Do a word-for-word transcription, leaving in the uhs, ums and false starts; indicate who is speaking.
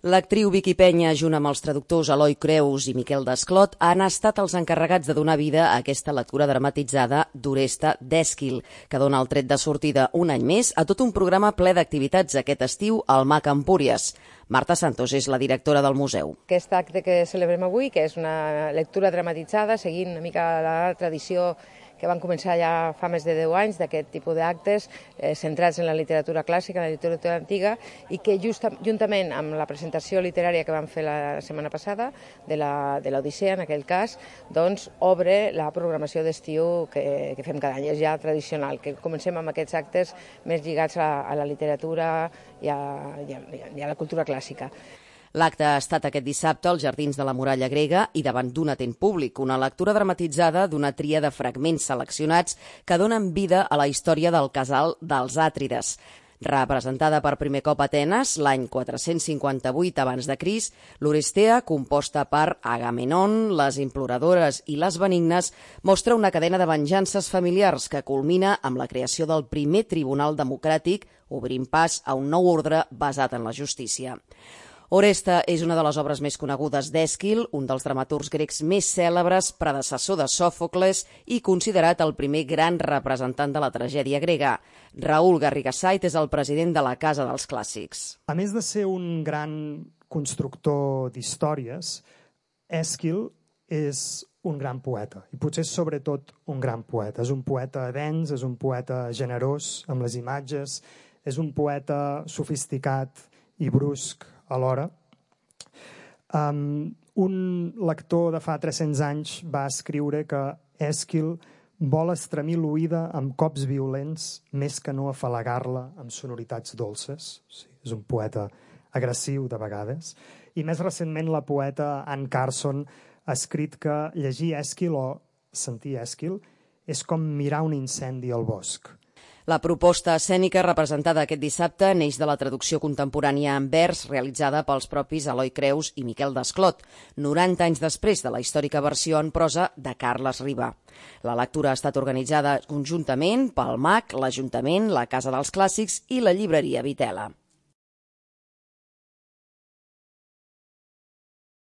Speaker 1: L'actriu Vicky Penya, junt amb els traductors Eloi Creus i Miquel Desclot, han estat els encarregats de donar vida a aquesta lectura dramatitzada d'Oresta d'Èsquil, que dona el tret de sortida un any més a tot un programa ple d'activitats aquest estiu al M A C Empúries. Marta Santos és la directora del museu.
Speaker 2: Aquest acte que celebrem avui, que és una lectura dramatitzada, seguint una mica la tradició que van començar ja fa més de deu anys d'aquest tipus d'actes eh, centrats en la literatura clàssica, en la literatura antiga, i que just, juntament amb la presentació literària que vam fer la setmana passada, de l'Odissea en aquell cas, doncs obre la programació d'estiu que, que fem cada any, és ja tradicional, que comencem amb aquests actes més lligats a, a la literatura i a, i, a, i a la cultura clàssica.
Speaker 1: L'acte ha estat aquest dissabte als Jardins de la Muralla Grega i davant d'un atent públic, una lectura dramatitzada d'una tria de fragments seleccionats que donen vida a la història del casal dels Àtrides. Representada per primer cop a Atenes l'any quatre-cents cinquanta-vuit abans de Crist, l'Orestea, composta per Agamenon, les imploradores i les benignes, mostra una cadena de venjances familiars que culmina amb la creació del primer tribunal democràtic, obrint pas a un nou ordre basat en la justícia. Oresta és una de les obres més conegudes d'Èsquil, un dels dramaturgs grecs més cèlebres, predecessor de Sòfocles i considerat el primer gran representant de la tragèdia grega. Raül Garrigasait és el president de la Casa dels Clàssics.
Speaker 3: A més de ser un gran constructor d'històries, Èsquil és un gran poeta, i potser és sobretot un gran poeta. És un poeta dens, és un poeta generós amb les imatges, és un poeta sofisticat i brusc alhora. Um, un lector de fa tres-cents anys va escriure que Èsquil vol estremir l'oïda amb cops violents més que no afalagar-la amb sonoritats dolces. Sí, és un poeta agressiu de vegades. I més recentment la poeta Anne Carson ha escrit que llegir Èsquil o sentir Èsquil és com mirar un incendi al bosc.
Speaker 1: La proposta escènica representada aquest dissabte neix de la traducció contemporània en vers realitzada pels propis Eloi Creus i Miquel Desclot, noranta anys després de la històrica versió en prosa de Carles Riba. La lectura ha estat organitzada conjuntament pel M A C, l'Ajuntament, la Casa dels Clàssics i la llibreria Vitela.